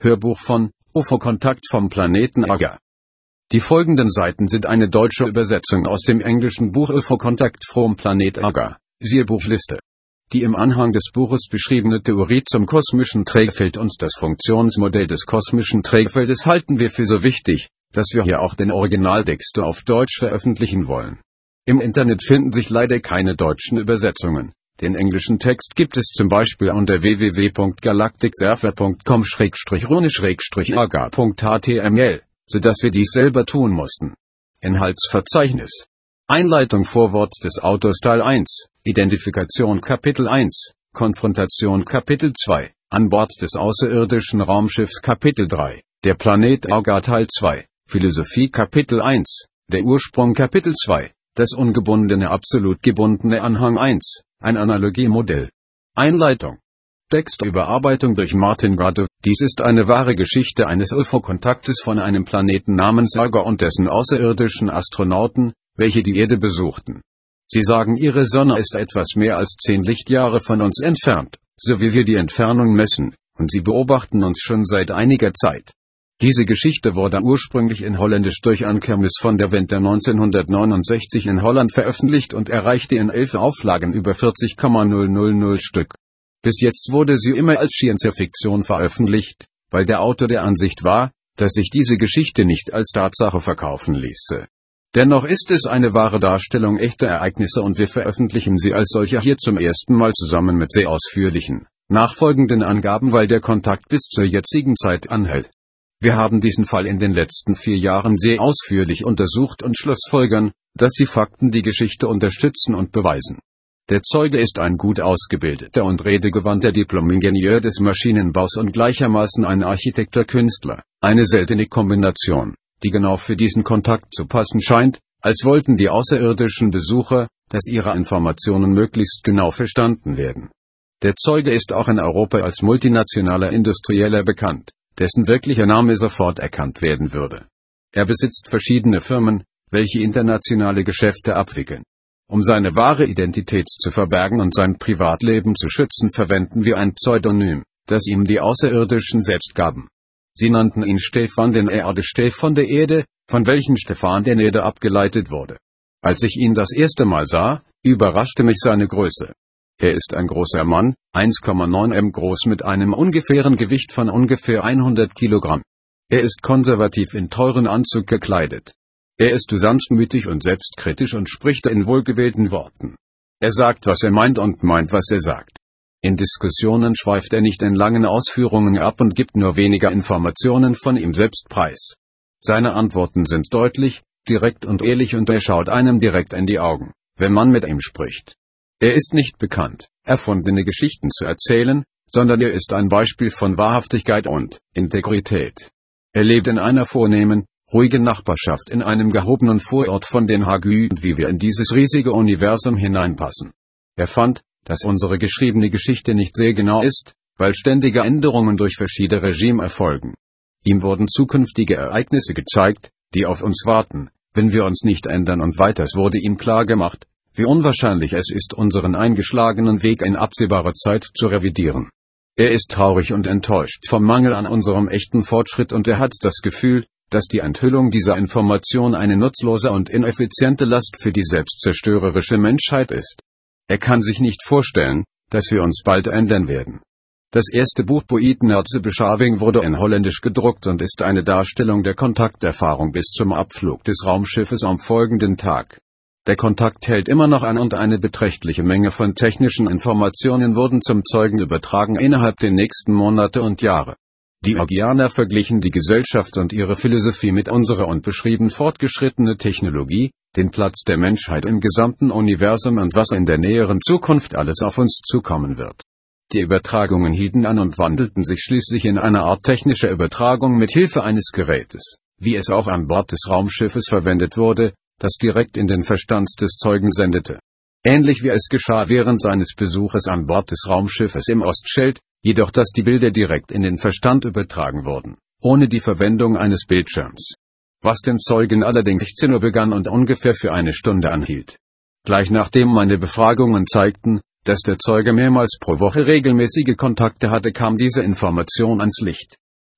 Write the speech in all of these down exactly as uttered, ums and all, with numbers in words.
Hörbuch von U F O-Kontakt vom Planeten Aga. Die folgenden Seiten sind eine deutsche Übersetzung aus dem englischen Buch U F O-Kontakt vom Planet Aga, siehe Buchliste. Die im Anhang des Buches beschriebene Theorie zum kosmischen Trägfeld und das Funktionsmodell des kosmischen Trägfeldes halten wir für so wichtig, dass wir hier auch den Originaltext auf Deutsch veröffentlichen wollen. Im Internet finden sich leider keine deutschen Übersetzungen. Den englischen Text gibt es zum Beispiel unter w w w punkt galacticserfer punkt com slash rune slash aga punkt h t m l, sodass wir dies selber tun mussten. Inhaltsverzeichnis. Einleitung. Vorwort des Autors Teil eins, Identifikation Kapitel eins, Konfrontation Kapitel zwei, An Bord des außerirdischen Raumschiffs Kapitel drei, Der Planet Aga Teil zwei, Philosophie Kapitel eins, Der Ursprung Kapitel zwei, Das ungebundene absolut gebundene Anhang eins, ein Analogiemodell. Einleitung. Textüberarbeitung durch Martin Gade. Dies ist eine wahre Geschichte eines U F O-Kontaktes von einem Planeten namens Aga und dessen außerirdischen Astronauten, welche die Erde besuchten. Sie sagen, ihre Sonne ist etwas mehr als zehn Lichtjahre von uns entfernt, so wie wir die Entfernung messen, und sie beobachten uns schon seit einiger Zeit. Diese Geschichte wurde ursprünglich in Holländisch durch Ankermis van der Venter neunzehnhundertneunundsechzig in Holland veröffentlicht und erreichte in elf Auflagen über vierzig Komma null null null Stück. Bis jetzt wurde sie immer als Science-Fiktion veröffentlicht, weil der Autor der Ansicht war, dass sich diese Geschichte nicht als Tatsache verkaufen ließe. Dennoch ist es eine wahre Darstellung echter Ereignisse und wir veröffentlichen sie als solche hier zum ersten Mal zusammen mit sehr ausführlichen, nachfolgenden Angaben, weil der Kontakt bis zur jetzigen Zeit anhält. Wir haben diesen Fall in den letzten vier Jahren sehr ausführlich untersucht und schlussfolgern, dass die Fakten die Geschichte unterstützen und beweisen. Der Zeuge ist ein gut ausgebildeter und redegewandter Diplom-Ingenieur des Maschinenbaus und gleichermaßen ein Architektur-Künstler, eine seltene Kombination, die genau für diesen Kontakt zu passen scheint, als wollten die außerirdischen Besucher, dass ihre Informationen möglichst genau verstanden werden. Der Zeuge ist auch in Europa als multinationaler Industrieller bekannt, dessen wirklicher Name sofort erkannt werden würde. Er besitzt verschiedene Firmen, welche internationale Geschäfte abwickeln. Um seine wahre Identität zu verbergen und sein Privatleben zu schützen, verwenden wir ein Pseudonym, das ihm die Außerirdischen selbst gaben. Sie nannten ihn Stefan den Erde Stefan der Erde, von welchen Stefan der Erde abgeleitet wurde. Als ich ihn das erste Mal sah, überraschte mich seine Größe. Er ist ein großer Mann, eins Komma neun Meter groß mit einem ungefähren Gewicht von ungefähr hundert Kilogramm. Er ist konservativ in teuren Anzug gekleidet. Er ist sanftmütig und selbstkritisch und spricht in wohlgewählten Worten. Er sagt, was er meint und meint, was er sagt. In Diskussionen schweift er nicht in langen Ausführungen ab und gibt nur weniger Informationen von ihm selbst preis. Seine Antworten sind deutlich, direkt und ehrlich und er schaut einem direkt in die Augen, wenn man mit ihm spricht. Er ist nicht bekannt, erfundene Geschichten zu erzählen, sondern er ist ein Beispiel von Wahrhaftigkeit und Integrität. Er lebt in einer vornehmen, ruhigen Nachbarschaft in einem gehobenen Vorort von Den Haag und wie wir in dieses riesige Universum hineinpassen. Er fand, dass unsere geschriebene Geschichte nicht sehr genau ist, weil ständige Änderungen durch verschiedene Regime erfolgen. Ihm wurden zukünftige Ereignisse gezeigt, die auf uns warten, wenn wir uns nicht ändern und weiters wurde ihm klar gemacht, wie unwahrscheinlich es ist, unseren eingeschlagenen Weg in absehbarer Zeit zu revidieren. Er ist traurig und enttäuscht vom Mangel an unserem echten Fortschritt und er hat das Gefühl, dass die Enthüllung dieser Information eine nutzlose und ineffiziente Last für die selbstzerstörerische Menschheit ist. Er kann sich nicht vorstellen, dass wir uns bald ändern werden. Das erste Buch Boetenherze Beschaving wurde in Holländisch gedruckt und ist eine Darstellung der Kontakterfahrung bis zum Abflug des Raumschiffes am folgenden Tag. Der Kontakt hält immer noch an und eine beträchtliche Menge von technischen Informationen wurden zum Zeugen übertragen innerhalb der nächsten Monate und Jahre. Die Agianer verglichen die Gesellschaft und ihre Philosophie mit unserer und beschrieben fortgeschrittene Technologie, den Platz der Menschheit im gesamten Universum und was in der näheren Zukunft alles auf uns zukommen wird. Die Übertragungen hielten an und wandelten sich schließlich in eine Art technischer Übertragung mit Hilfe eines Gerätes, wie es auch an Bord des Raumschiffes verwendet wurde, das direkt in den Verstand des Zeugen sendete. Ähnlich wie es geschah während seines Besuches an Bord des Raumschiffes im Ostscheld, jedoch dass die Bilder direkt in den Verstand übertragen wurden, ohne die Verwendung eines Bildschirms. Was dem Zeugen allerdings sechzehn Uhr begann und ungefähr für eine Stunde anhielt. Gleich nachdem meine Befragungen zeigten, dass der Zeuge mehrmals pro Woche regelmäßige Kontakte hatte, kam diese Information ans Licht.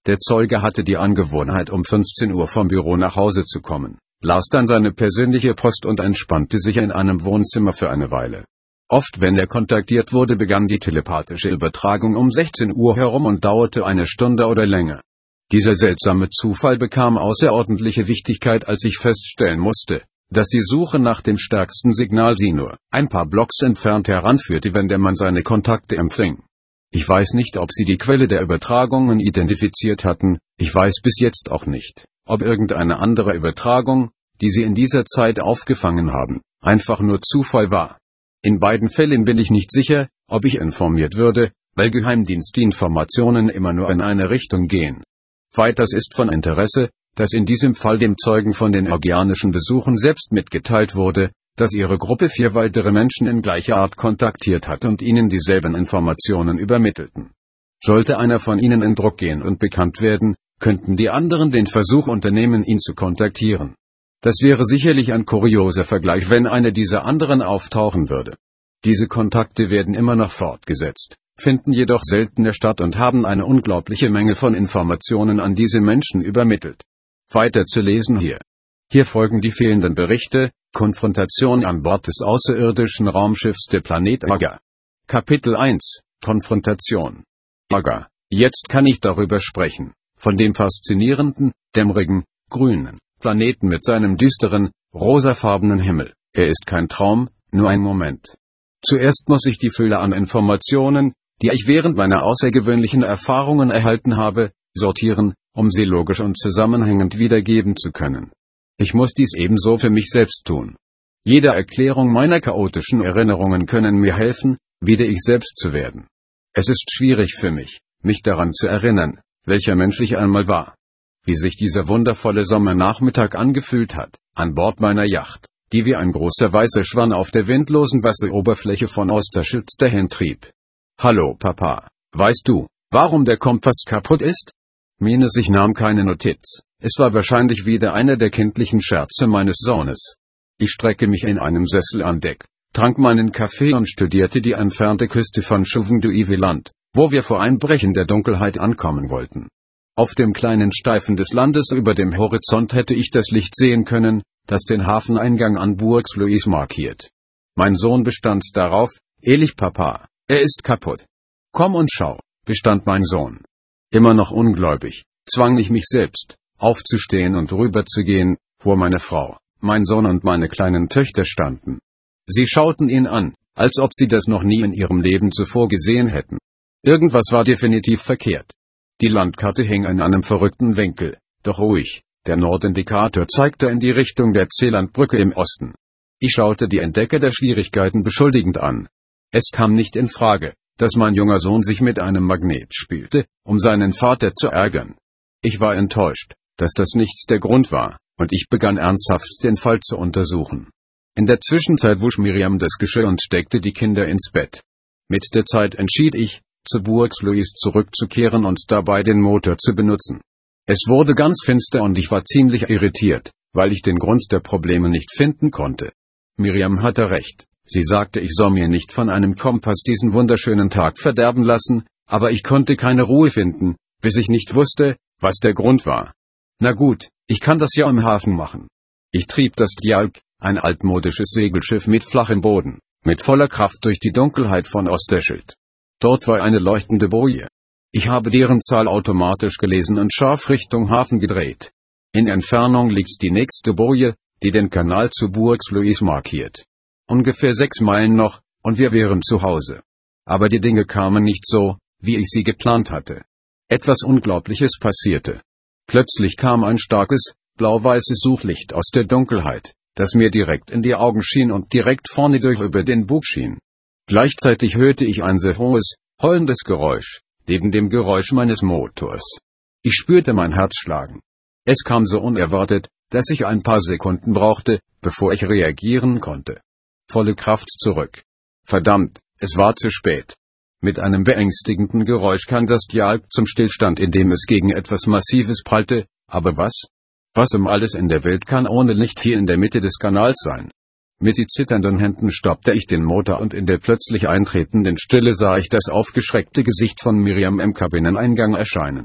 Der Zeuge hatte die Angewohnheit, um fünfzehn Uhr vom Büro nach Hause zu kommen, las dann seine persönliche Post und entspannte sich in einem Wohnzimmer für eine Weile. Oft, wenn er kontaktiert wurde, begann die telepathische Übertragung um sechzehn Uhr herum und dauerte eine Stunde oder länger. Dieser seltsame Zufall bekam außerordentliche Wichtigkeit, als ich feststellen musste, dass die Suche nach dem stärksten Signal sie nur ein paar Blocks entfernt heranführte, wenn der Mann seine Kontakte empfing. Ich weiß nicht, ob sie die Quelle der Übertragungen identifiziert hatten, ich weiß bis jetzt auch nicht, ob irgendeine andere Übertragung, die sie in dieser Zeit aufgefangen haben, einfach nur Zufall war. In beiden Fällen bin ich nicht sicher, ob ich informiert würde, weil Geheimdienstinformationen immer nur in eine Richtung gehen. Weiters ist von Interesse, dass in diesem Fall dem Zeugen von den organischen Besuchen selbst mitgeteilt wurde, dass ihre Gruppe vier weitere Menschen in gleicher Art kontaktiert hat und ihnen dieselben Informationen übermittelten. Sollte einer von ihnen in Druck gehen und bekannt werden, könnten die anderen den Versuch unternehmen, ihn zu kontaktieren. Das wäre sicherlich ein kurioser Vergleich, wenn einer dieser anderen auftauchen würde. Diese Kontakte werden immer noch fortgesetzt, finden jedoch seltener statt und haben eine unglaubliche Menge von Informationen an diese Menschen übermittelt. Weiter zu lesen hier. Hier folgen die fehlenden Berichte, Konfrontation an Bord des außerirdischen Raumschiffs der Planet Aga. Kapitel eins, Konfrontation. Aga. Jetzt kann ich darüber sprechen, von dem faszinierenden, dämmerigen, grünen Planeten mit seinem düsteren, rosafarbenen Himmel. Er ist kein Traum, nur ein Moment. Zuerst muss ich die Fülle an Informationen, die ich während meiner außergewöhnlichen Erfahrungen erhalten habe, sortieren, um sie logisch und zusammenhängend wiedergeben zu können. Ich muss dies ebenso für mich selbst tun. Jede Erklärung meiner chaotischen Erinnerungen können mir helfen, wieder ich selbst zu werden. Es ist schwierig für mich, mich daran zu erinnern, welcher Mensch ich einmal war. Wie sich dieser wundervolle Sommernachmittag angefühlt hat, an Bord meiner Yacht, die wie ein großer weißer Schwan auf der windlosen Wasseroberfläche von Oosterschelde dahintrieb. Hallo Papa, weißt du, warum der Kompass kaputt ist? Minus ich nahm keine Notiz. Es war wahrscheinlich wieder einer der kindlichen Scherze meines Sohnes. Ich strecke mich in einem Sessel an Deck, trank meinen Kaffee und studierte die entfernte Küste von Chuvin-du-Iveland, wo wir vor Einbrechen der Dunkelheit ankommen wollten. Auf dem kleinen Streifen des Landes über dem Horizont hätte ich das Licht sehen können, das den Hafeneingang an Bourg-Louis markiert. Mein Sohn bestand darauf, ehrlich Papa, er ist kaputt. Komm und schau, bestand mein Sohn. Immer noch ungläubig, zwang ich mich selbst, aufzustehen und rüberzugehen, wo meine Frau, mein Sohn und meine kleinen Töchter standen. Sie schauten ihn an, als ob sie das noch nie in ihrem Leben zuvor gesehen hätten. Irgendwas war definitiv verkehrt. Die Landkarte hing in einem verrückten Winkel, doch ruhig, der Nordindikator zeigte in die Richtung der Zeelandbrücke im Osten. Ich schaute die Entdecker der Schwierigkeiten beschuldigend an. Es kam nicht in Frage, dass mein junger Sohn sich mit einem Magnet spielte, um seinen Vater zu ärgern. Ich war enttäuscht, dass das nicht der Grund war, und ich begann ernsthaft den Fall zu untersuchen. In der Zwischenzeit wusch Miriam das Geschirr und steckte die Kinder ins Bett. Mit der Zeit entschied ich, zu Bourg-Louis zurückzukehren und dabei den Motor zu benutzen. Es wurde ganz finster und ich war ziemlich irritiert, weil ich den Grund der Probleme nicht finden konnte. Miriam hatte recht, sie sagte, ich soll mir nicht von einem Kompass diesen wunderschönen Tag verderben lassen, aber ich konnte keine Ruhe finden, bis ich nicht wusste, was der Grund war. Na gut, ich kann das ja im Hafen machen. Ich trieb das Djalk, ein altmodisches Segelschiff mit flachem Boden, mit voller Kraft durch die Dunkelheit von Oosterschelde. Dort war eine leuchtende Boje. Ich habe deren Zahl automatisch gelesen und scharf Richtung Hafen gedreht. In Entfernung liegt die nächste Boje, die den Kanal zu Bourg-Louis markiert. Ungefähr sechs Meilen noch, und wir wären zu Hause. Aber die Dinge kamen nicht so, wie ich sie geplant hatte. Etwas Unglaubliches passierte. Plötzlich kam ein starkes, blau-weißes Suchlicht aus der Dunkelheit, das mir direkt in die Augen schien und direkt vorne durch über den Bug schien. Gleichzeitig hörte ich ein sehr hohes, heulendes Geräusch, neben dem Geräusch meines Motors. Ich spürte mein Herz schlagen. Es kam so unerwartet, dass ich ein paar Sekunden brauchte, bevor ich reagieren konnte. Volle Kraft zurück. Verdammt, es war zu spät. Mit einem beängstigenden Geräusch kam das Djalk zum Stillstand, indem es gegen etwas Massives prallte, aber was? Was um alles in der Welt kann ohne Licht hier in der Mitte des Kanals sein? Mit die zitternden Händen stoppte ich den Motor und in der plötzlich eintretenden Stille sah ich das aufgeschreckte Gesicht von Miriam im Kabineneingang erscheinen.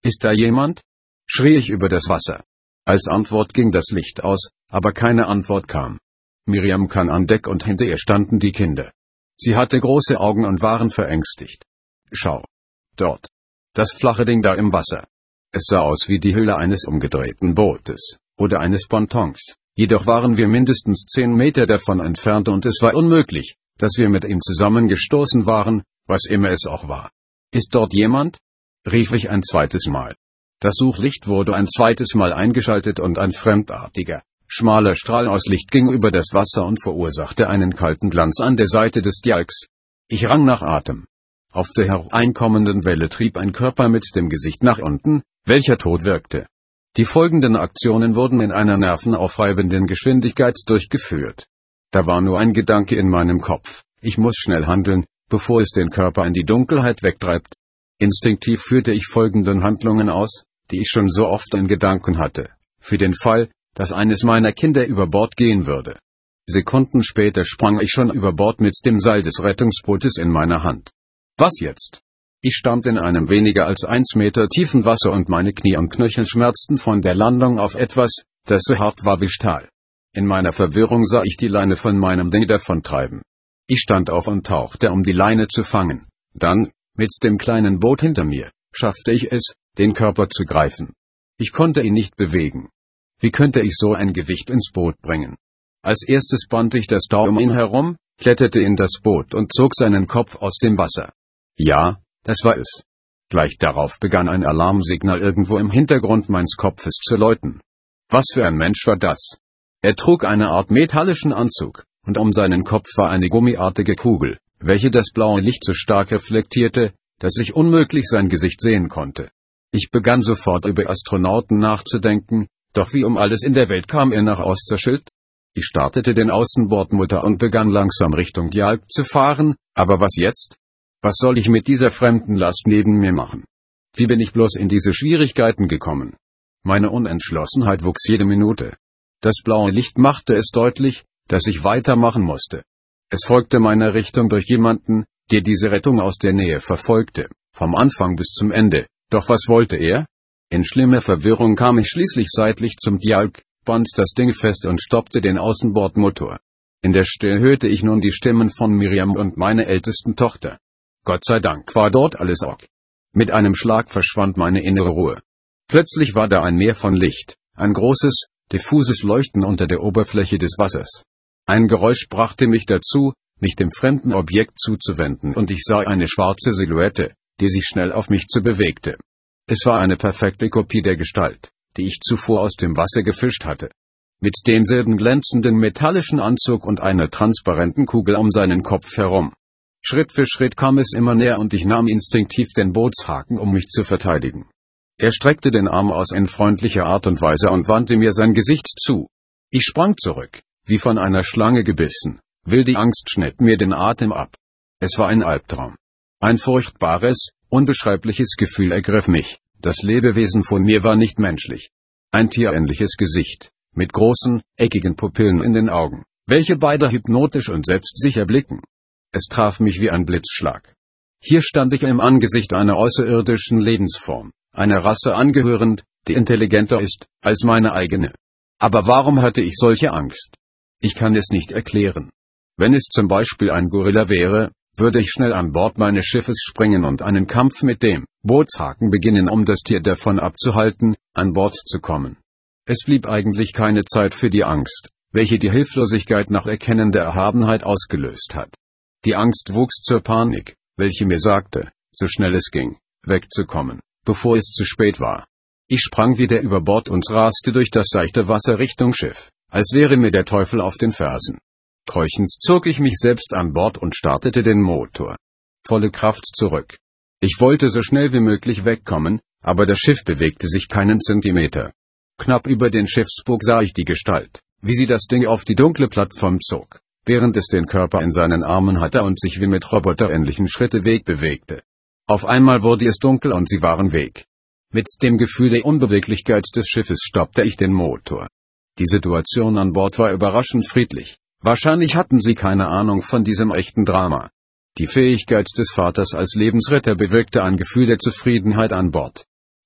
Ist da jemand? Schrie ich über das Wasser. Als Antwort ging das Licht aus, aber keine Antwort kam. Miriam kam an Deck und hinter ihr standen die Kinder. Sie hatte große Augen und waren verängstigt. Schau. Dort. Das flache Ding da im Wasser. Es sah aus wie die Hülle eines umgedrehten Bootes, oder eines Pontons. Jedoch waren wir mindestens zehn Meter davon entfernt und es war unmöglich, dass wir mit ihm zusammengestoßen waren, was immer es auch war. Ist dort jemand? Rief ich ein zweites Mal. Das Suchlicht wurde ein zweites Mal eingeschaltet und ein fremdartiger, schmaler Strahl aus Licht ging über das Wasser und verursachte einen kalten Glanz an der Seite des Dialks. Ich rang nach Atem. Auf der hereinkommenden Welle trieb ein Körper mit dem Gesicht nach unten, welcher tot wirkte. Die folgenden Aktionen wurden in einer nervenaufreibenden Geschwindigkeit durchgeführt. Da war nur ein Gedanke in meinem Kopf: Ich muss schnell handeln, bevor es den Körper in die Dunkelheit wegtreibt. Instinktiv führte ich folgenden Handlungen aus, die ich schon so oft in Gedanken hatte, für den Fall, dass eines meiner Kinder über Bord gehen würde. Sekunden später sprang ich schon über Bord mit dem Seil des Rettungsbootes in meiner Hand. Was jetzt? Ich stand in einem weniger als eins Meter tiefen Wasser und meine Knie und Knöchel schmerzten von der Landung auf etwas, das so hart war wie Stahl. In meiner Verwirrung sah ich die Leine von meinem Ding davontreiben. Ich stand auf und tauchte, um die Leine zu fangen. Dann, mit dem kleinen Boot hinter mir, schaffte ich es, den Körper zu greifen. Ich konnte ihn nicht bewegen. Wie könnte ich so ein Gewicht ins Boot bringen? Als erstes band ich das Tau um ihn herum, kletterte in das Boot und zog seinen Kopf aus dem Wasser. Ja, das war es. Gleich darauf begann ein Alarmsignal irgendwo im Hintergrund meines Kopfes zu läuten. Was für ein Mensch war das? Er trug eine Art metallischen Anzug, und um seinen Kopf war eine gummiartige Kugel, welche das blaue Licht so stark reflektierte, dass ich unmöglich sein Gesicht sehen konnte. Ich begann sofort über Astronauten nachzudenken, doch wie um alles in der Welt kam er nach Oosterschild? Ich startete den Außenbordmotor und begann langsam Richtung Dialk zu fahren, aber was jetzt? Was soll ich mit dieser fremden Last neben mir machen? Wie bin ich bloß in diese Schwierigkeiten gekommen? Meine Unentschlossenheit wuchs jede Minute. Das blaue Licht machte es deutlich, dass ich weitermachen musste. Es folgte meiner Richtung durch jemanden, der diese Rettung aus der Nähe verfolgte, vom Anfang bis zum Ende. Doch was wollte er? In schlimmer Verwirrung kam ich schließlich seitlich zum Dialk, band das Ding fest und stoppte den Außenbordmotor. In der Stille hörte ich nun die Stimmen von Miriam und meiner ältesten Tochter. Gott sei Dank war dort alles ok. Mit einem Schlag verschwand meine innere Ruhe. Plötzlich war da ein Meer von Licht, ein großes, diffuses Leuchten unter der Oberfläche des Wassers. Ein Geräusch brachte mich dazu, mich dem fremden Objekt zuzuwenden, und ich sah eine schwarze Silhouette, die sich schnell auf mich zu bewegte. Es war eine perfekte Kopie der Gestalt, die ich zuvor aus dem Wasser gefischt hatte. Mit demselben glänzenden metallischen Anzug und einer transparenten Kugel um seinen Kopf herum. Schritt für Schritt kam es immer näher und ich nahm instinktiv den Bootshaken, um mich zu verteidigen. Er streckte den Arm aus in freundlicher Art und Weise und wandte mir sein Gesicht zu. Ich sprang zurück, wie von einer Schlange gebissen. Wilde Angst schnitt mir den Atem ab. Es war ein Albtraum. Ein furchtbares, unbeschreibliches Gefühl ergriff mich. Das Lebewesen vor mir war nicht menschlich. Ein tierähnliches Gesicht, mit großen, eckigen Pupillen in den Augen, welche beide hypnotisch und selbstsicher blicken. Es traf mich wie ein Blitzschlag. Hier stand ich im Angesicht einer außerirdischen Lebensform, einer Rasse angehörend, die intelligenter ist als meine eigene. Aber warum hatte ich solche Angst? Ich kann es nicht erklären. Wenn es zum Beispiel ein Gorilla wäre, würde ich schnell an Bord meines Schiffes springen und einen Kampf mit dem Bootshaken beginnen, um das Tier davon abzuhalten, an Bord zu kommen. Es blieb eigentlich keine Zeit für die Angst, welche die Hilflosigkeit nach erkennender Erhabenheit ausgelöst hat. Die Angst wuchs zur Panik, welche mir sagte, so schnell es ging, wegzukommen, bevor es zu spät war. Ich sprang wieder über Bord und raste durch das seichte Wasser Richtung Schiff, als wäre mir der Teufel auf den Fersen. Keuchend zog ich mich selbst an Bord und startete den Motor. Volle Kraft zurück. Ich wollte so schnell wie möglich wegkommen, aber das Schiff bewegte sich keinen Zentimeter. Knapp über den Schiffsbug sah ich die Gestalt, wie sie das Ding auf die dunkle Plattform zog, während es den Körper in seinen Armen hatte und sich wie mit roboterähnlichen Schritte wegbewegte. Auf einmal wurde es dunkel und sie waren weg. Mit dem Gefühl der Unbeweglichkeit des Schiffes stoppte ich den Motor. Die Situation an Bord war überraschend friedlich. Wahrscheinlich hatten sie keine Ahnung von diesem echten Drama. Die Fähigkeit des Vaters als Lebensretter bewirkte ein Gefühl der Zufriedenheit an Bord.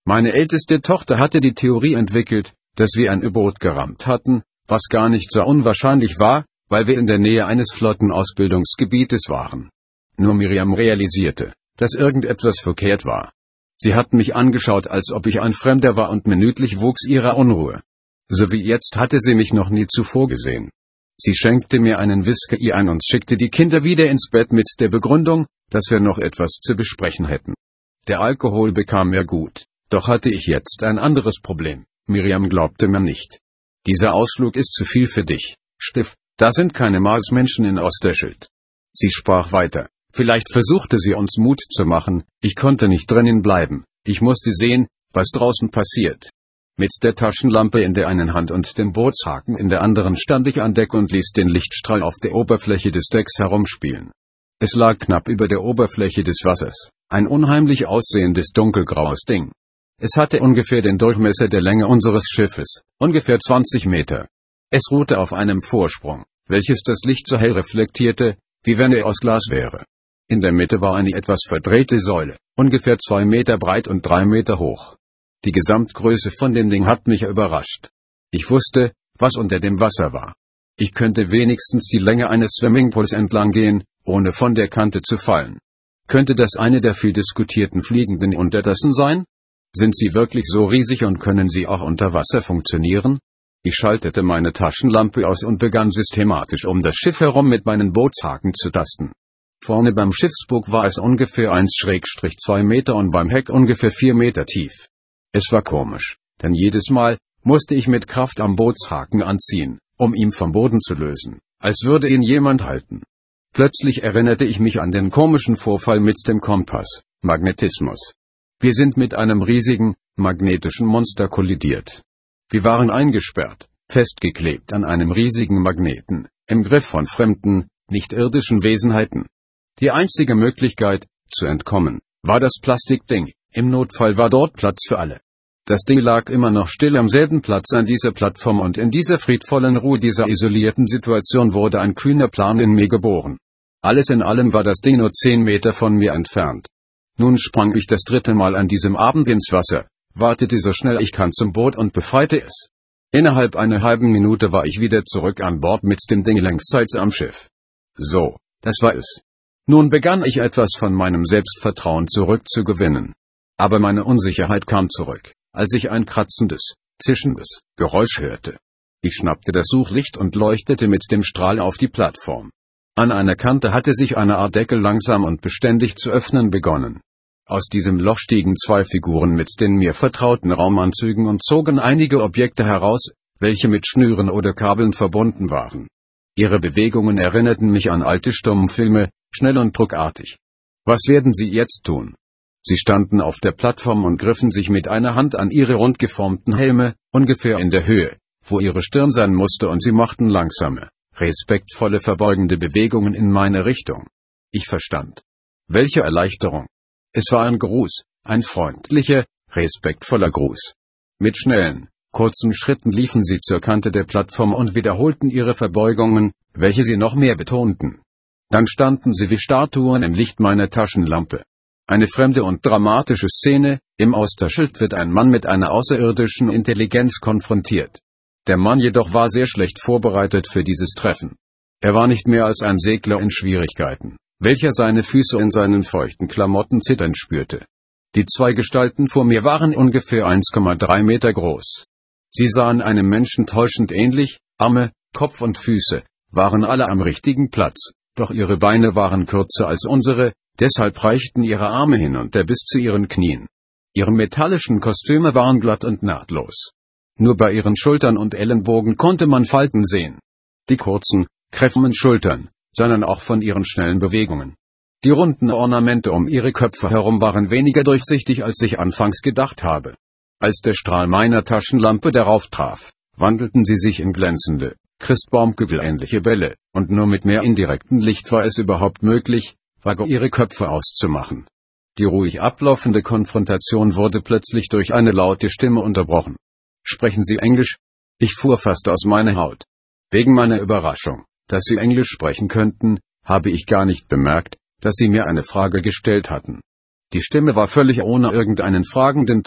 Meine älteste Tochter hatte die Theorie entwickelt, dass wir ein U-Boot gerammt hatten, was gar nicht so unwahrscheinlich war, weil wir in der Nähe eines Flottenausbildungsgebietes waren. Nur Miriam realisierte, dass irgendetwas verkehrt war. Sie hat mich angeschaut, als ob ich ein Fremder war, und minütlich wuchs ihre Unruhe. So wie jetzt hatte sie mich noch nie zuvor gesehen. Sie schenkte mir einen Whisky ein und schickte die Kinder wieder ins Bett mit der Begründung, dass wir noch etwas zu besprechen hätten. Der Alkohol bekam mir gut, doch hatte ich jetzt ein anderes Problem. Miriam glaubte mir nicht. Dieser Ausflug ist zu viel für dich, Stiff, da sind keine Marsmenschen in Osterschild. Sie sprach weiter. Vielleicht versuchte sie uns Mut zu machen, ich konnte nicht drinnen bleiben, ich musste sehen, was draußen passiert. Mit der Taschenlampe in der einen Hand und dem Bootshaken in der anderen stand ich an Deck und ließ den Lichtstrahl auf der Oberfläche des Decks herumspielen. Es lag knapp über der Oberfläche des Wassers, ein unheimlich aussehendes dunkelgraues Ding. Es hatte ungefähr den Durchmesser der Länge unseres Schiffes, ungefähr zwanzig Meter. Es ruhte auf einem Vorsprung, welches das Licht so hell reflektierte, wie wenn er aus Glas wäre. In der Mitte war eine etwas verdrehte Säule, ungefähr zwei Meter breit und drei Meter hoch. Die Gesamtgröße von dem Ding hat mich überrascht. Ich wusste, was unter dem Wasser war. Ich könnte wenigstens die Länge eines Swimmingpools entlang gehen, ohne von der Kante zu fallen. Könnte das eine der viel diskutierten fliegenden Untertassen sein? Sind sie wirklich so riesig und können sie auch unter Wasser funktionieren? Ich schaltete meine Taschenlampe aus und begann systematisch um das Schiff herum mit meinen Bootshaken zu tasten. Vorne beim Schiffsbug war es ungefähr eins Komma zwei Meter und beim Heck ungefähr vier Meter tief. Es war komisch, denn jedes Mal musste ich mit Kraft am Bootshaken anziehen, um ihn vom Boden zu lösen, als würde ihn jemand halten. Plötzlich erinnerte ich mich an den komischen Vorfall mit dem Kompass, Magnetismus. Wir sind mit einem riesigen, magnetischen Monster kollidiert. Wir waren eingesperrt, festgeklebt an einem riesigen Magneten, im Griff von fremden, nicht-irdischen Wesenheiten. Die einzige Möglichkeit, zu entkommen, war das Plastikding. Im Notfall war dort Platz für alle. Das Ding lag immer noch still am selben Platz an dieser Plattform, und in dieser friedvollen Ruhe dieser isolierten Situation wurde ein kühner Plan in mir geboren. Alles in allem war das Ding nur zehn Meter von mir entfernt. Nun sprang ich das dritte Mal an diesem Abend ins Wasser, wartete so schnell ich kann zum Boot und befreite es. Innerhalb einer halben Minute war ich wieder zurück an Bord mit dem Ding längsseits am Schiff. So, das war es. Nun begann ich etwas von meinem Selbstvertrauen zurückzugewinnen. Aber meine Unsicherheit kam zurück, als ich ein kratzendes, zischendes Geräusch hörte. Ich schnappte das Suchlicht und leuchtete mit dem Strahl auf die Plattform. An einer Kante hatte sich eine Art Deckel langsam und beständig zu öffnen begonnen. Aus diesem Loch stiegen zwei Figuren mit den mir vertrauten Raumanzügen und zogen einige Objekte heraus, welche mit Schnüren oder Kabeln verbunden waren. Ihre Bewegungen erinnerten mich an alte Stummfilme, schnell und druckartig. Was werden Sie jetzt tun? Sie standen auf der Plattform und griffen sich mit einer Hand an ihre rund geformten Helme, ungefähr in der Höhe, wo ihre Stirn sein musste, und sie machten langsame, respektvolle verbeugende Bewegungen in meine Richtung. Ich verstand. Welche Erleichterung! Es war ein Gruß, ein freundlicher, respektvoller Gruß. Mit schnellen, kurzen Schritten liefen sie zur Kante der Plattform und wiederholten ihre Verbeugungen, welche sie noch mehr betonten. Dann standen sie wie Statuen im Licht meiner Taschenlampe. Eine fremde und dramatische Szene, im Osterschild wird ein Mann mit einer außerirdischen Intelligenz konfrontiert. Der Mann jedoch war sehr schlecht vorbereitet für dieses Treffen. Er war nicht mehr als ein Segler in Schwierigkeiten, welcher seine Füße in seinen feuchten Klamotten zittern spürte. Die zwei Gestalten vor mir waren ungefähr eins Komma drei Meter groß. Sie sahen einem Menschen täuschend ähnlich, Arme, Kopf und Füße, waren alle am richtigen Platz, doch ihre Beine waren kürzer als unsere, deshalb reichten ihre Arme hinunter bis zu ihren Knien. Ihre metallischen Kostüme waren glatt und nahtlos. Nur bei ihren Schultern und Ellenbogen konnte man Falten sehen. Die kurzen, kräftigen Schultern, sondern auch von ihren schnellen Bewegungen. Die runden Ornamente um ihre Köpfe herum waren weniger durchsichtig, als ich anfangs gedacht habe. Als der Strahl meiner Taschenlampe darauf traf, wandelten sie sich in glänzende, Christbaumkugelähnliche Bälle, und nur mit mehr indirektem Licht war es überhaupt möglich, vage ihre Köpfe auszumachen. Die ruhig ablaufende Konfrontation wurde plötzlich durch eine laute Stimme unterbrochen. »Sprechen Sie Englisch?« Ich fuhr fast aus meiner Haut. Wegen meiner Überraschung, dass sie Englisch sprechen könnten, habe ich gar nicht bemerkt, dass sie mir eine Frage gestellt hatten. Die Stimme war völlig ohne irgendeinen fragenden Ton,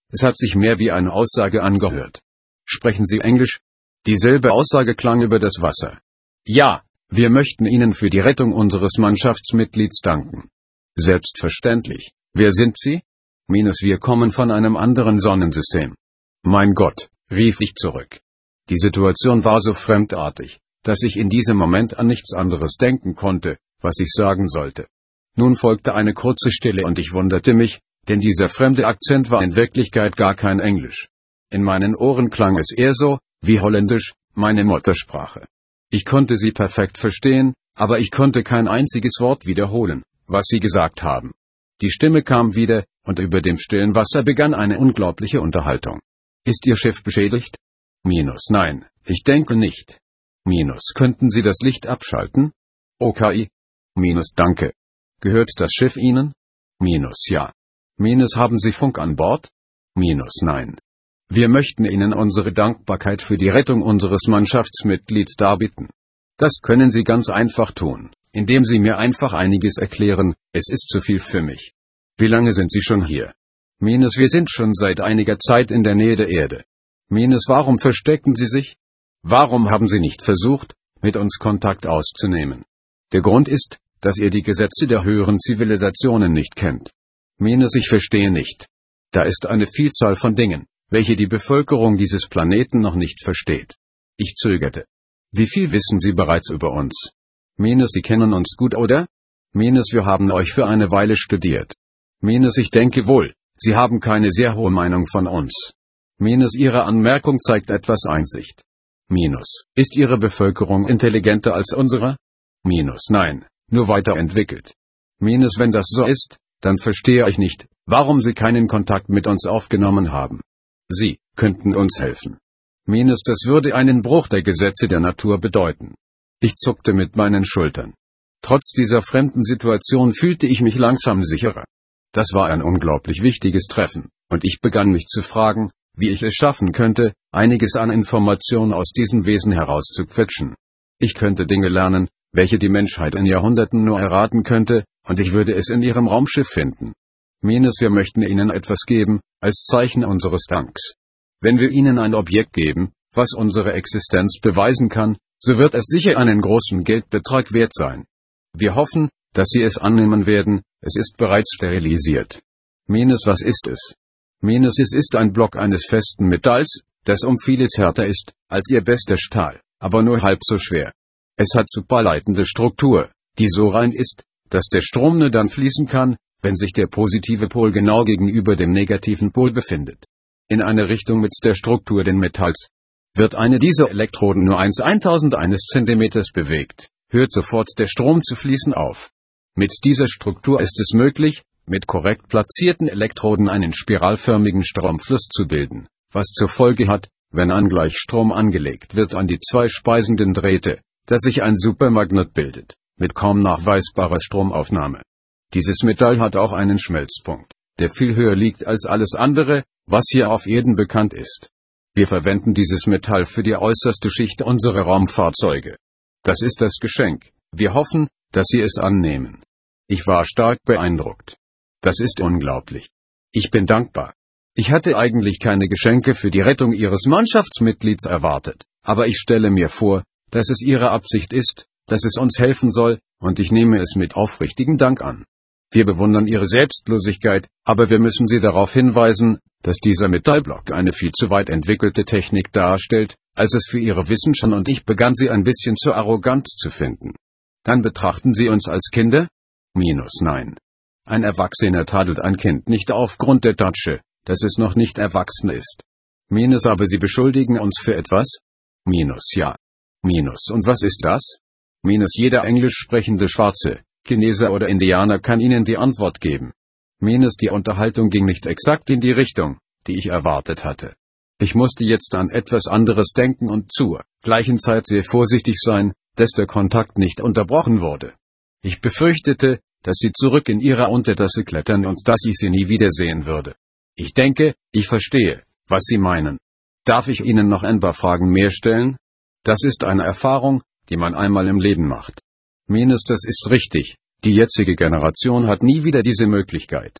Es hat sich mehr wie eine Aussage angehört. Sprechen Sie Englisch? Dieselbe Aussage klang über das Wasser. Ja, wir möchten Ihnen für die Rettung unseres Mannschaftsmitglieds danken. Selbstverständlich. Wer sind Sie? Minus wir kommen von einem anderen Sonnensystem. Mein Gott, rief ich zurück. Die Situation war so fremdartig, dass ich in diesem Moment an nichts anderes denken konnte, was ich sagen sollte. Nun folgte eine kurze Stille und ich wunderte mich, denn dieser fremde Akzent war in Wirklichkeit gar kein Englisch. In meinen Ohren klang es eher so, wie Holländisch, meine Muttersprache. Ich konnte sie perfekt verstehen, aber ich konnte kein einziges Wort wiederholen, was sie gesagt haben. Die Stimme kam wieder, und über dem stillen Wasser begann eine unglaubliche Unterhaltung. Ist Ihr Schiff beschädigt? Minus nein, ich denke nicht. Minus könnten Sie das Licht abschalten? Okay. Minus danke. Gehört das Schiff Ihnen? Minus ja. Minus haben Sie Funk an Bord? Minus nein. Wir möchten Ihnen unsere Dankbarkeit für die Rettung unseres Mannschaftsmitglieds darbieten. Das können Sie ganz einfach tun, indem Sie mir einfach einiges erklären, es ist zu viel für mich. Wie lange sind Sie schon hier? Minus wir sind schon seit einiger Zeit in der Nähe der Erde. Minus warum verstecken Sie sich? Warum haben Sie nicht versucht, mit uns Kontakt auszunehmen? Der Grund ist, dass ihr die Gesetze der höheren Zivilisationen nicht kennt. Minus ich verstehe nicht. Da ist eine Vielzahl von Dingen, welche die Bevölkerung dieses Planeten noch nicht versteht. Ich zögerte. Wie viel wissen Sie bereits über uns? Minus Sie kennen uns gut, oder? Minus wir haben euch für eine Weile studiert. Minus ich denke wohl, Sie haben keine sehr hohe Meinung von uns. Minus Ihre Anmerkung zeigt etwas Einsicht. Minus, ist Ihre Bevölkerung intelligenter als unsere? Minus nein, nur weiterentwickelt. Minus wenn das so ist, dann verstehe ich nicht, warum Sie keinen Kontakt mit uns aufgenommen haben. Sie könnten uns helfen. Minus das würde einen Bruch der Gesetze der Natur bedeuten. Ich zuckte mit meinen Schultern. Trotz dieser fremden Situation fühlte ich mich langsam sicherer. Das war ein unglaublich wichtiges Treffen, und ich begann mich zu fragen, wie ich es schaffen könnte, einiges an Informationen aus diesen Wesen herauszuquetschen. Ich könnte Dinge lernen, welche die Menschheit in Jahrhunderten nur erraten könnte, und ich würde es in ihrem Raumschiff finden. Minus wir möchten Ihnen etwas geben, als Zeichen unseres Danks. Wenn wir Ihnen ein Objekt geben, was unsere Existenz beweisen kann, so wird es sicher einen großen Geldbetrag wert sein. Wir hoffen, dass Sie es annehmen werden, es ist bereits sterilisiert. Minus was ist es? Minus es ist ein Block eines festen Metalls, das um vieles härter ist, als Ihr bester Stahl, aber nur halb so schwer. Es hat superleitende Struktur, die so rein ist, dass der Strom nur dann fließen kann, wenn sich der positive Pol genau gegenüber dem negativen Pol befindet. In eine Richtung mit der Struktur des Metalls. Wird eine dieser Elektroden nur eins Eintausend eines Zentimeters bewegt, hört sofort der Strom zu fließen auf. Mit dieser Struktur ist es möglich, mit korrekt platzierten Elektroden einen spiralförmigen Stromfluss zu bilden, was zur Folge hat, wenn ein Gleichstrom angelegt wird an die zwei speisenden Drähte, dass sich ein Supermagnet bildet, mit kaum nachweisbarer Stromaufnahme. Dieses Metall hat auch einen Schmelzpunkt, der viel höher liegt als alles andere, was hier auf Erden bekannt ist. Wir verwenden dieses Metall für die äußerste Schicht unserer Raumfahrzeuge. Das ist das Geschenk. Wir hoffen, dass Sie es annehmen. Ich war stark beeindruckt. Das ist unglaublich. Ich bin dankbar. Ich hatte eigentlich keine Geschenke für die Rettung Ihres Mannschaftsmitglieds erwartet, aber ich stelle mir vor, dass es Ihre Absicht ist, dass es uns helfen soll, und ich nehme es mit aufrichtigem Dank an. Wir bewundern Ihre Selbstlosigkeit, aber wir müssen Sie darauf hinweisen, dass dieser Metallblock eine viel zu weit entwickelte Technik darstellt, als es für Ihre Wissenschaft und ich begann sie ein bisschen zu arrogant zu finden. Dann betrachten Sie uns als Kinder? Minus nein. Ein Erwachsener tadelt ein Kind nicht aufgrund der Tatsache, dass es noch nicht erwachsen ist. Minus aber Sie beschuldigen uns für etwas? Minus ja. Minus und was ist das? Minus jeder englisch sprechende Schwarze, Chinese oder Indianer kann Ihnen die Antwort geben. Minus die Unterhaltung ging nicht exakt in die Richtung, die ich erwartet hatte. Ich musste jetzt an etwas anderes denken und zur gleichen Zeit sehr vorsichtig sein, dass der Kontakt nicht unterbrochen wurde. Ich befürchtete, dass Sie zurück in Ihrer Untertasse klettern und dass ich Sie nie wiedersehen würde. Ich denke, ich verstehe, was Sie meinen. Darf ich Ihnen noch ein paar Fragen mehr stellen? Das ist eine Erfahrung, die man einmal im Leben macht. Minus das ist richtig, die jetzige Generation hat nie wieder diese Möglichkeit.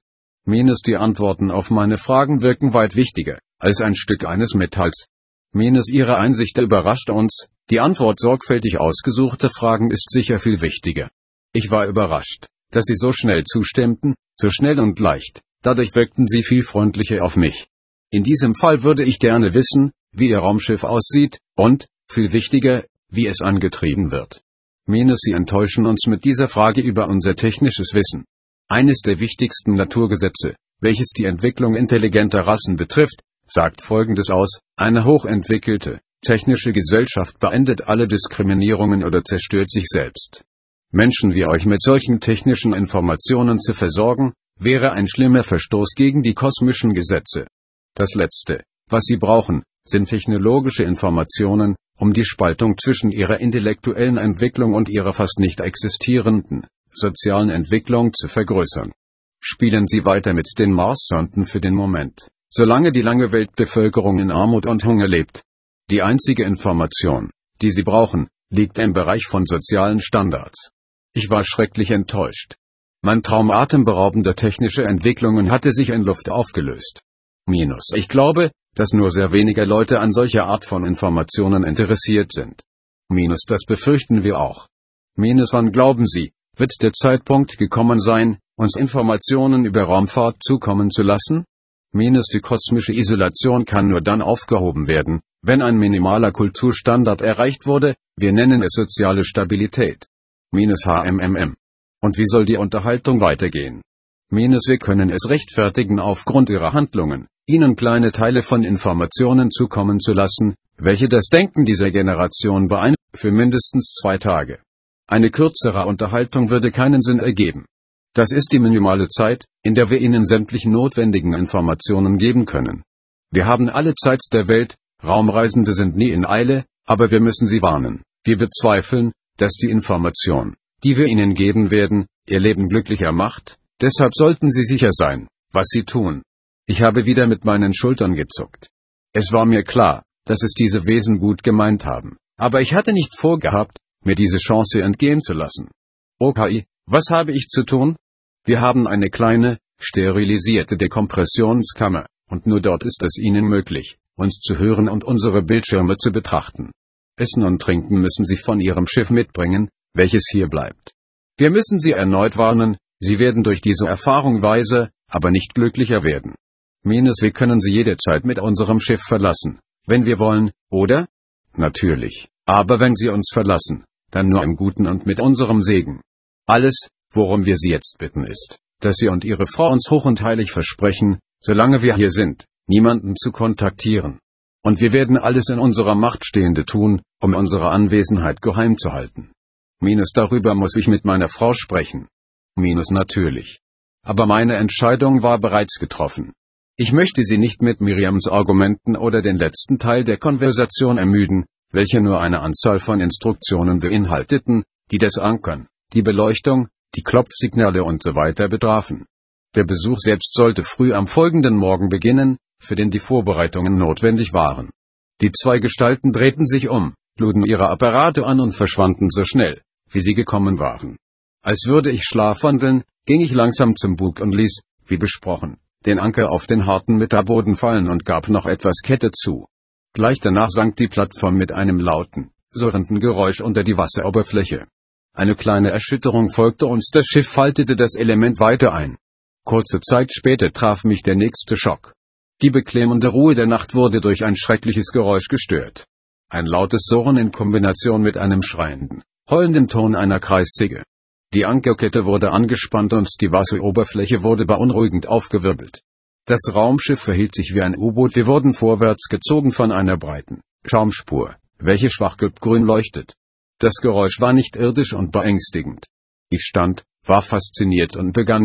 Minus die Antworten auf meine Fragen wirken weit wichtiger als ein Stück eines Metalls. Minus ihre Einsicht überrascht uns, die Antwort sorgfältig ausgesuchter Fragen ist sicher viel wichtiger. Ich war überrascht, dass sie so schnell zustimmten, so schnell und leicht, dadurch wirkten sie viel freundlicher auf mich. In diesem Fall würde ich gerne wissen, wie Ihr Raumschiff aussieht, und, viel wichtiger, wie es angetrieben wird. Minus sie enttäuschen uns mit dieser Frage über unser technisches Wissen. Eines der wichtigsten Naturgesetze, welches die Entwicklung intelligenter Rassen betrifft, sagt Folgendes aus: Eine hochentwickelte, technische Gesellschaft beendet alle Diskriminierungen oder zerstört sich selbst. Menschen wie euch mit solchen technischen Informationen zu versorgen, wäre ein schlimmer Verstoß gegen die kosmischen Gesetze. Das Letzte, was sie brauchen, sind technologische Informationen, um die Spaltung zwischen ihrer intellektuellen Entwicklung und ihrer fast nicht existierenden sozialen Entwicklung zu vergrößern. Spielen Sie weiter mit den Mars-Sonden für den Moment, solange die lange Weltbevölkerung in Armut und Hunger lebt. Die einzige Information, die Sie brauchen, liegt im Bereich von sozialen Standards. Ich war schrecklich enttäuscht. Mein Traum atemberaubender technischer Entwicklungen hatte sich in Luft aufgelöst. Minus ich glaube, dass nur sehr wenige Leute an solcher Art von Informationen interessiert sind. Minus das befürchten wir auch. Minus wann glauben Sie, wird der Zeitpunkt gekommen sein, uns Informationen über Raumfahrt zukommen zu lassen? Minus die kosmische Isolation kann nur dann aufgehoben werden, wenn ein minimaler Kulturstandard erreicht wurde, wir nennen es soziale Stabilität. Minus HMMM. Und wie soll die Unterhaltung weitergehen? Minus wir können es rechtfertigen aufgrund ihrer Handlungen, ihnen kleine Teile von Informationen zukommen zu lassen, welche das Denken dieser Generation beeinflussen, für mindestens zwei Tage. Eine kürzere Unterhaltung würde keinen Sinn ergeben. Das ist die minimale Zeit, in der wir Ihnen sämtliche notwendigen Informationen geben können. Wir haben alle Zeit der Welt, Raumreisende sind nie in Eile, aber wir müssen Sie warnen. Wir bezweifeln, dass die Information, die wir Ihnen geben werden, Ihr Leben glücklicher macht, deshalb sollten Sie sicher sein, was Sie tun. Ich habe wieder mit meinen Schultern gezuckt. Es war mir klar, dass es diese Wesen gut gemeint haben, aber ich hatte nicht vorgehabt, mir diese Chance entgehen zu lassen. Okay, was habe ich zu tun? Wir haben eine kleine, sterilisierte Dekompressionskammer, und nur dort ist es Ihnen möglich, uns zu hören und unsere Bildschirme zu betrachten. Essen und Trinken müssen Sie von Ihrem Schiff mitbringen, welches hier bleibt. Wir müssen Sie erneut warnen, Sie werden durch diese Erfahrung weiser, aber nicht glücklicher werden. Minus wir können Sie jederzeit mit unserem Schiff verlassen, wenn wir wollen, oder? Natürlich, aber wenn Sie uns verlassen, dann nur im Guten und mit unserem Segen. Alles, worum wir Sie jetzt bitten ist, dass Sie und Ihre Frau uns hoch und heilig versprechen, solange wir hier sind, niemanden zu kontaktieren. Und wir werden alles in unserer Macht Stehende tun, um unsere Anwesenheit geheim zu halten. Minus darüber muss ich mit meiner Frau sprechen. Minus natürlich. Aber meine Entscheidung war bereits getroffen. Ich möchte Sie nicht mit Miriams Argumenten oder den letzten Teil der Konversation ermüden, welche nur eine Anzahl von Instruktionen beinhalteten, die das Ankern, die Beleuchtung, die Klopfsignale und so weiter betrafen. Der Besuch selbst sollte früh am folgenden Morgen beginnen, für den die Vorbereitungen notwendig waren. Die zwei Gestalten drehten sich um, luden ihre Apparate an und verschwanden so schnell, wie sie gekommen waren. Als würde ich schlafwandeln, ging ich langsam zum Bug und ließ, wie besprochen, den Anker auf den harten Metallboden fallen und gab noch etwas Kette zu. Gleich danach sank die Plattform mit einem lauten, surrenden Geräusch unter die Wasseroberfläche. Eine kleine Erschütterung folgte uns, das Schiff faltete das Element weiter ein. Kurze Zeit später traf mich der nächste Schock. Die beklemmende Ruhe der Nacht wurde durch ein schreckliches Geräusch gestört. Ein lautes Surren in Kombination mit einem schreienden, heulenden Ton einer Kreissäge. Die Ankerkette wurde angespannt und die Wasseroberfläche wurde beunruhigend aufgewirbelt. Das Raumschiff verhielt sich wie ein U-Boot. Wir wurden vorwärts gezogen von einer breiten Schaumspur, welche schwach gelbgrün leuchtet. Das Geräusch war nicht irdisch und beängstigend. Ich stand, war fasziniert und begann